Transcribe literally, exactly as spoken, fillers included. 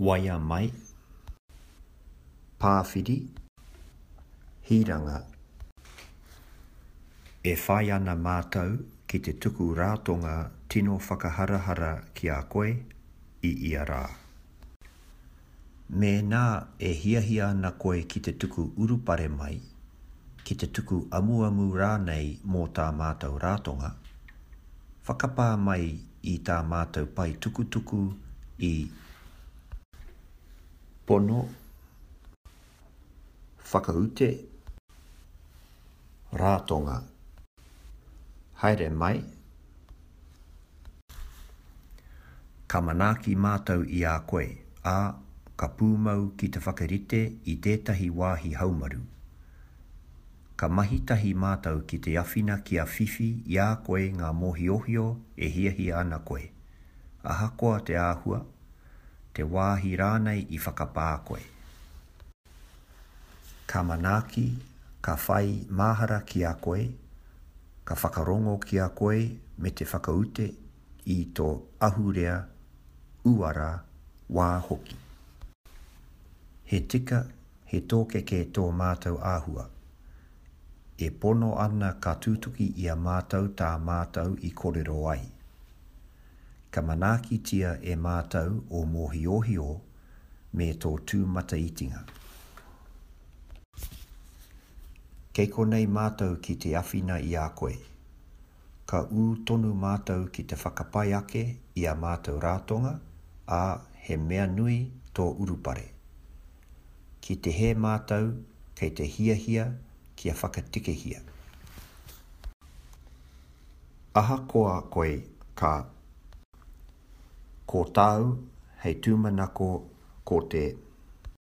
waia mai, pāwhiri, hiranga. E whai ana mātou ki te tuku rātonga tino whakaharahara ki a koe i ia rā. Me nā e hiahia ana koe ki te tuku urupare mai, ki te tuku amuamu rānei mō tā mātou rātonga, whakapā mai i tā mātou pai tukutuku i pono, whakaute, rātonga. Haere mai, ka manaki mātou i a koe, ā ka pūmau ki te whakarite i tētahi wāhi haumaru. Ka mahitahi mātou ki te awhina ki a whiwhi i a koe ngā mohiohio e hiahia ana koe. Ahakoa te āhua, te wāhi rānei i whakapā koe. Ka manaki, ka whai māhara ki a koe, ka whakarongo ki a koe me te whakaute i tō ahurea uara wā hoki. He tika, he tōkeke tō mātou āhua. E pono ana ka tūtuki i a mātou tā mātou i korero ai. Ka manaki tia e mātou o mohiohio me tō tūmata itinga. Kei konei mātou ki te awhina i a koe. Ka ū tonu mātou ki te whakapai ake i a mātou rātonga, ā he mea nui tō urupare. Ki te he mātou kei te hiahia ki a whakatikehia. Ahakoa koe ka ko tāu hei tūmanako ko te